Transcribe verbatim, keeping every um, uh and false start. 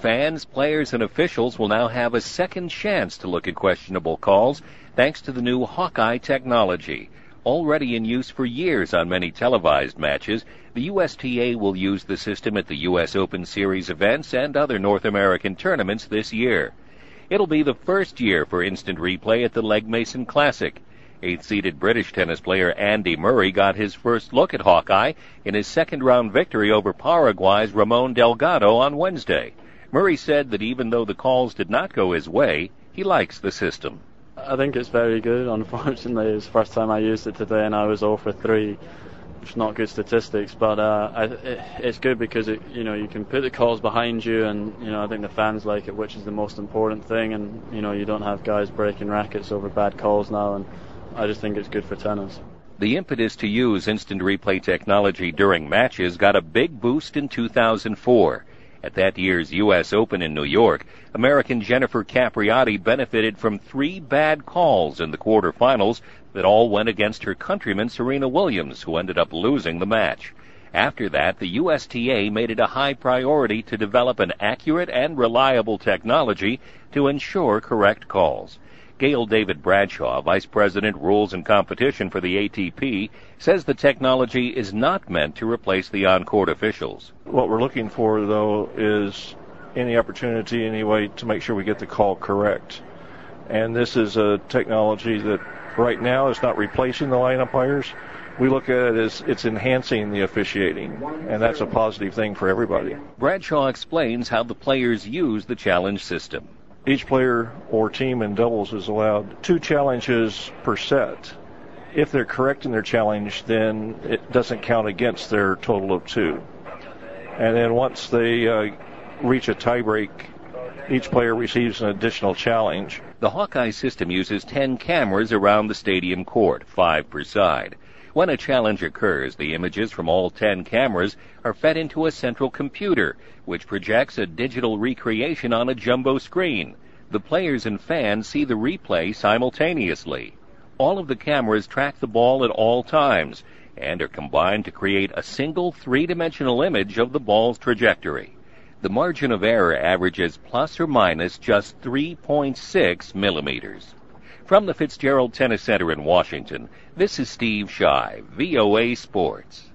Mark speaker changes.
Speaker 1: fans, players, and officials will now have a second chance to look at questionable calls thanks to the new Hawkeye technology. Already in use for years on many televised matches, the U S T A will use the system at the U S Open Series events and other North American tournaments this year. It'll be the first year for instant replay at the Legg Mason Classic. Eighth-seeded British tennis player Andy Murray got his first look at Hawkeye in his second-round victory over Paraguay's Ramon Delgado on Wednesday. Murray said that even though the calls did not go his way, he likes the system.
Speaker 2: I think it's very good. Unfortunately, it was the first time I used it today, and I was zero for three, which is not good statistics. But uh, I, it, it's good because it, you know, you can put the calls behind you, and you know, I think the fans like it, which is the most important thing. And you know, you don't have guys breaking rackets over bad calls now, and I just think it's good for tennis.
Speaker 1: The impetus to use instant replay technology during matches got a big boost in two thousand four. At that year's U S Open in New York, American Jennifer Capriati benefited from three bad calls in the quarterfinals that all went against her countryman Serena Williams, who ended up losing the match. After that, the U S T A made it a high priority to develop an accurate and reliable technology to ensure correct calls. Gail David Bradshaw, Vice President Rules and Competition for the A T P, says the technology is not meant to replace the on-court officials.
Speaker 3: What we're looking for, though, is any opportunity, any way to make sure we get the call correct. And this is a technology that right now is not replacing the line umpires. We look at it as it's enhancing the officiating, and that's a positive thing for everybody.
Speaker 1: Bradshaw explains how the players use the challenge system.
Speaker 3: Each player or team in doubles is allowed two challenges per set. If they're correct in their challenge, then it doesn't count against their total of two. And then once they uh, reach a tiebreak, each player receives an additional challenge.
Speaker 1: The Hawkeye system uses ten cameras around the stadium court, five per side. When a challenge occurs, the images from all ten cameras are fed into a central computer, which projects a digital recreation on a jumbo screen. The players and fans see the replay simultaneously. All of the cameras track the ball at all times and are combined to create a single three-dimensional image of the ball's trajectory. The margin of error averages plus or minus just three point six millimeters. From the Fitzgerald Tennis Center in Washington, this is Steve Shy, V O A Sports.